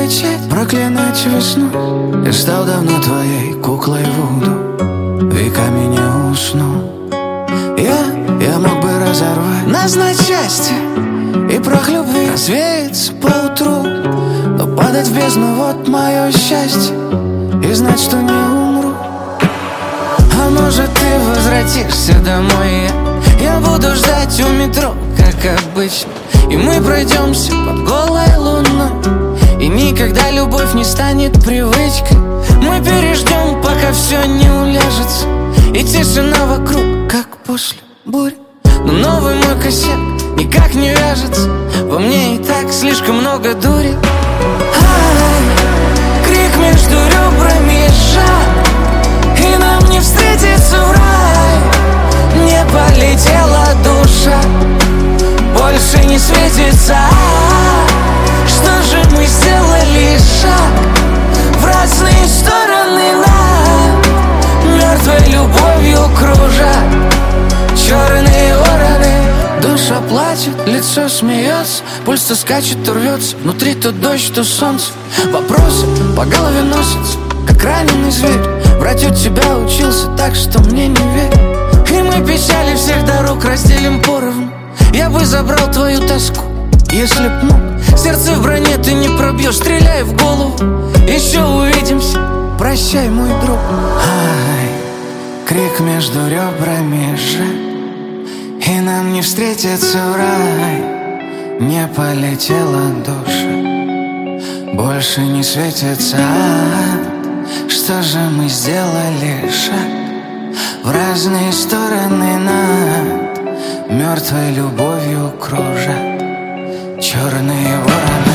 начать проклинать весну. Я стал давно твоей куклой Вуду, веками не усну. Я мог бы разорвать нас на части и прах любви развеется поутру, но падать в бездну — вот мое счастье, и знать, что не умру. А может, ты возвратишься домой, я буду ждать у метро, как обычно, и мы пройдемся под голой луной, и никогда любовь не станет привычкой. Мы переждем, пока все не уляжется, и тишина вокруг, как после бури. Но новый мой косяк никак не вяжется, во мне и так слишком много дури. Крик между ребрами сжат, и нам не встретиться в рай. Не полетела душа, больше не светится. Что же мы сделали шаг в разные стороны, нам мертвой любовью кружат черные вороны. Душа плачет, лицо смеется, пульс то скачет, то рвется, внутри то дождь, то солнце. Вопросы по голове носятся, как раненый зверь. Врать у тебя учился так, что мне не верь. И мы печали всех дорог разделим поровну. Я бы забрал твою тоску, если б мог. Сердце в броне ты не пробьешь, стреляй в голову. Еще увидимся, прощай, мой друг. Крик между ребрами сжат, и нам не встретиться в рай. Не полетела душа, больше не светится. Что же мы сделали шаг в разные стороны, над мертвой любовью кружат черные вороны.